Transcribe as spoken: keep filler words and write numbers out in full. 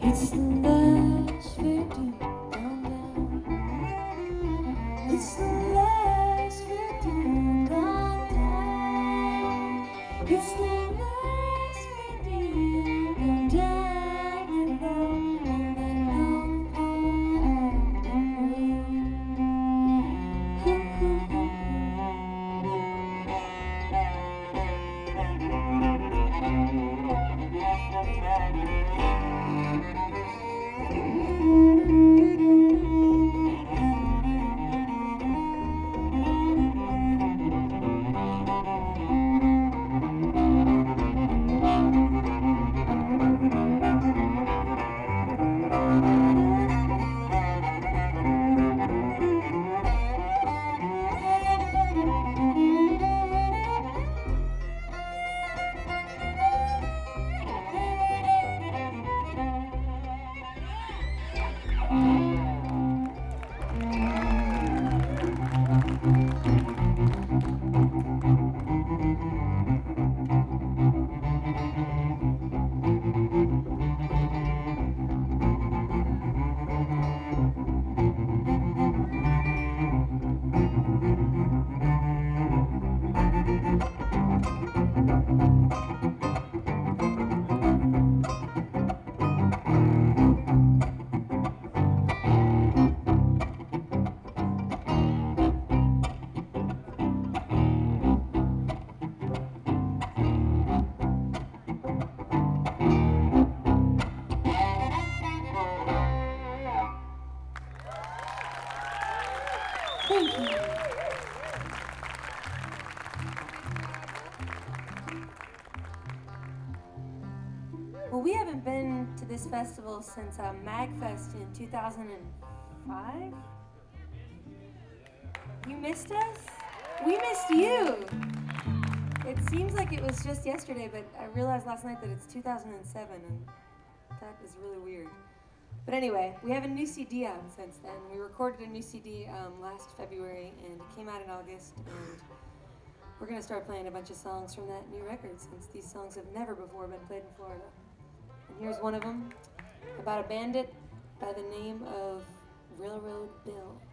It's the last victim gone down. It's the last victim gone down. It's the last victim gone down without all that hope Thank you. Well, we haven't been to this festival since uh, MagFest in two thousand five. You missed us? We missed you. It seems like it was just yesterday, but I realized last night that it's two thousand seven, and that is really weird. But anyway, we have a new C D out since then. We recorded a new C D um, last February, and it came out in August, and we're going to start playing a bunch of songs from that new record, since these songs have never before been played in Florida. And here's one of them, about a bandit by the name of Railroad Bill.